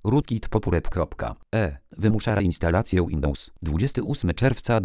Rootkit popurep.e wymusza reinstalację Windows. 28 czerwca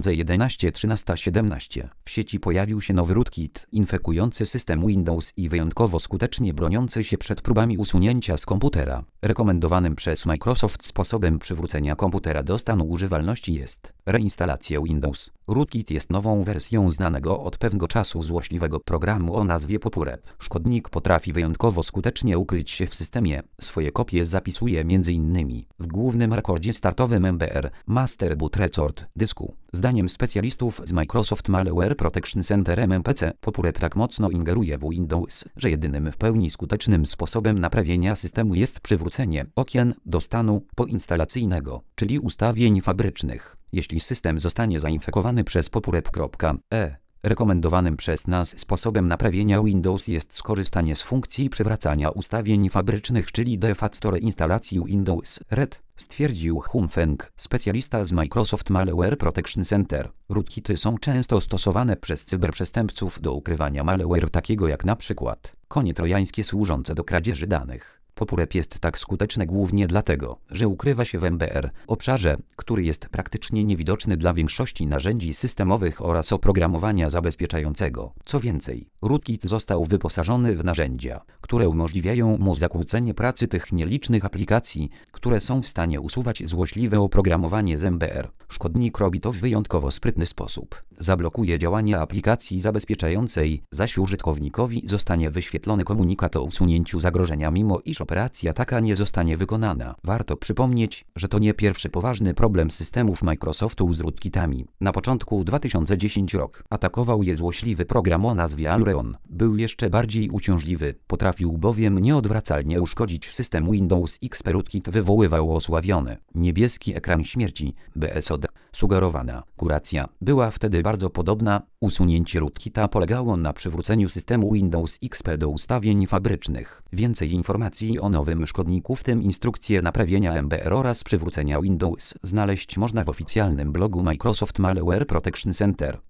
2011 13:17. W sieci pojawił się nowy rootkit infekujący system Windows i wyjątkowo skutecznie broniący się przed próbami usunięcia z komputera. Rekomendowanym przez Microsoft sposobem przywrócenia komputera do stanu używalności jest reinstalacja Windows. Rootkit jest nową wersją znanego od pewnego czasu złośliwego programu o nazwie Popurep. Szkodnik potrafi wyjątkowo skutecznie ukryć się w systemie. Swoje kopie zapisuje m.in. w głównym rekordzie startowym MBR Master Boot Record dysku. Zdaniem specjalistów z Microsoft Malware Protection Center MPC, Popurep tak mocno ingeruje w Windows, że jedynym w pełni skutecznym sposobem naprawienia systemu jest przywrócenie okien do stanu poinstalacyjnego, czyli ustawień fabrycznych. Jeśli system zostanie zainfekowany przez popurep.e, rekomendowanym przez nas sposobem naprawienia Windows jest skorzystanie z funkcji przywracania ustawień fabrycznych, czyli de-facto instalacji Windows RED, stwierdził Hung Feng, specjalista z Microsoft Malware Protection Center. Rootkity są często stosowane przez cyberprzestępców do ukrywania malware takiego jak na przykład konie trojańskie służące do kradzieży danych. Popurep jest tak skuteczny głównie dlatego, że ukrywa się w MBR, obszarze, który jest praktycznie niewidoczny dla większości narzędzi systemowych oraz oprogramowania zabezpieczającego. Co więcej, rootkit został wyposażony w narzędzia, które umożliwiają mu zakłócenie pracy tych nielicznych aplikacji, które są w stanie usuwać złośliwe oprogramowanie z MBR. Szkodnik robi to w wyjątkowo sprytny sposób. Zablokuje działanie aplikacji zabezpieczającej, zaś użytkownikowi zostanie wyświetlony komunikat o usunięciu zagrożenia, mimo iż operacja taka nie zostanie wykonana. Warto przypomnieć, że to nie pierwszy poważny problem systemów Microsoftu z rootkitami. Na początku 2010 rok atakował je złośliwy program o nazwie Alreon. Był jeszcze bardziej uciążliwy, potrafił bowiem nieodwracalnie uszkodzić system Windows XP. Rootkit wywoływał osławiony niebieski ekran śmierci, BSOD. Sugerowana kuracja była wtedy bardzo podobna. Usunięcie rootkita polegało na przywróceniu systemu Windows XP do ustawień fabrycznych. Więcej informacji o nowym szkodniku, w tym instrukcje naprawienia MBR oraz przywrócenia Windows, znaleźć można w oficjalnym blogu Microsoft Malware Protection Center.